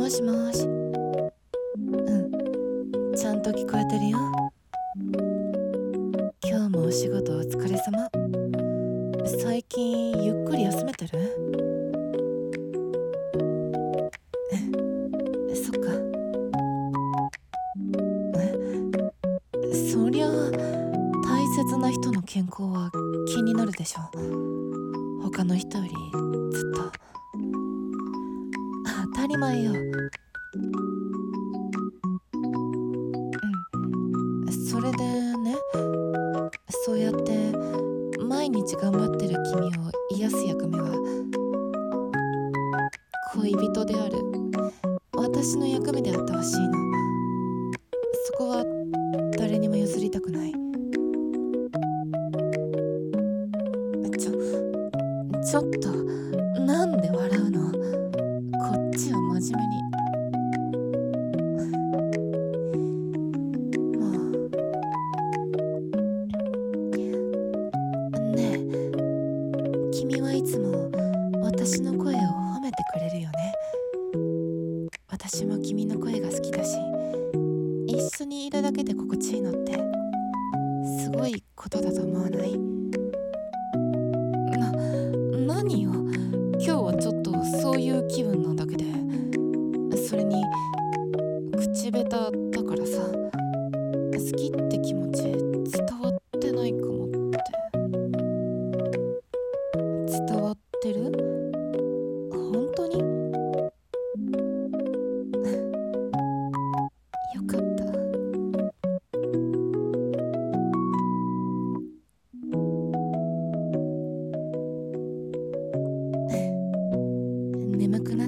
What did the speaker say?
もしもし。ちゃんと聞こえてるよ。今日もお仕事お疲れ様。最近ゆっくり休めてる？そっか。そりゃ大切な人の健康は気になるでしょ。他の人よりずっと。当たり前よ。それでね、そうやって毎日頑張ってる君を癒す役目は恋人である私の役目であってほしいの。そこは誰にも譲りたくない。ちょっとなんで笑うの？こっちは真面目に。もうねえ、君はいつも私の声を褒めてくれるよね。私も君の声が好きだし、一緒にいるだけで心地いいのってすごいことだと思わない？何よ、今日はちょっとそういう気分なだけで。それに口下手だからさ、好きって気持ち伝わってないかもって。伝わってる？本当に？よかった。眠くない？